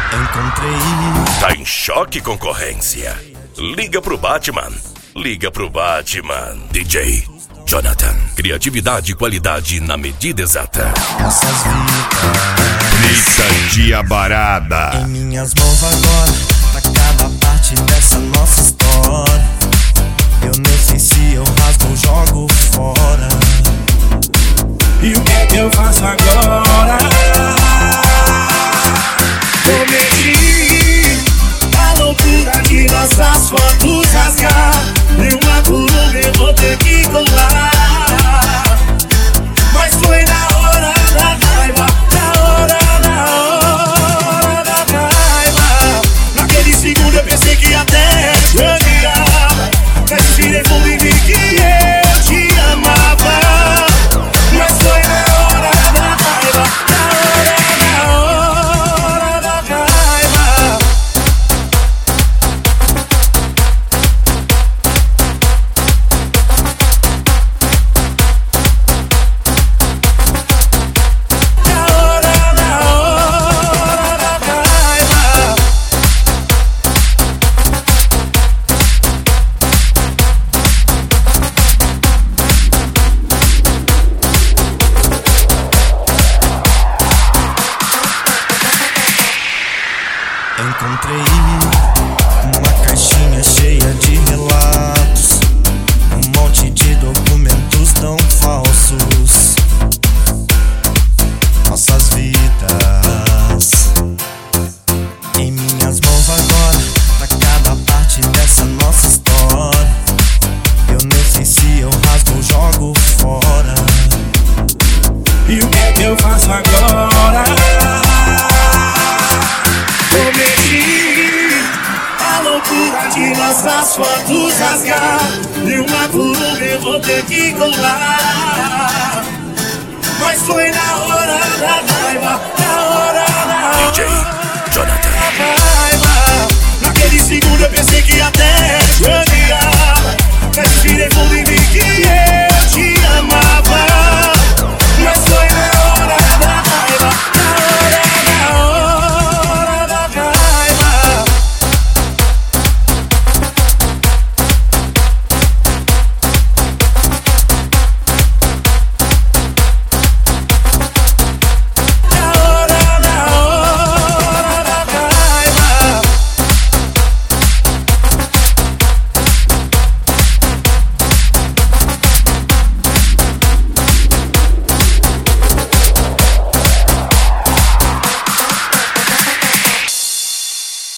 Encontrei. Tá em choque, concorrência. Liga pro Batman. Liga pro Batman. DJ Jonathan. Criatividade e qualidade na medida exata. Nossas vidas. Eita dia barada. Em minhas mãos agora tá cada parte dessa nossa história. Eu nem sei se eu rasgo ou jogo fora. E o que é que eu faço agora? Cometi a loucura de nossas fotos rasgar. E uma por uma eu vou ter que colar. Mas foi na hora da raiva, na hora da raiva. Naquele segundo eu pensei que até odiava. Respirei fundo e vi que eu te amava. Mas foi na hora da raiva, na hora da raiva. Encontrei uma caixinha cheia de relatos, um monte de documentos tão falsos. Nossas vidas. Em minhas mãos agora tá cada parte dessa nossa história. Eu nem sei se eu rasgo ou jogo fora. E o que é que eu faço agora? Cometi a loucura de nossas fotos rasgar. E uma por uma eu vou ter que colar. Mas foi na hora da raiva,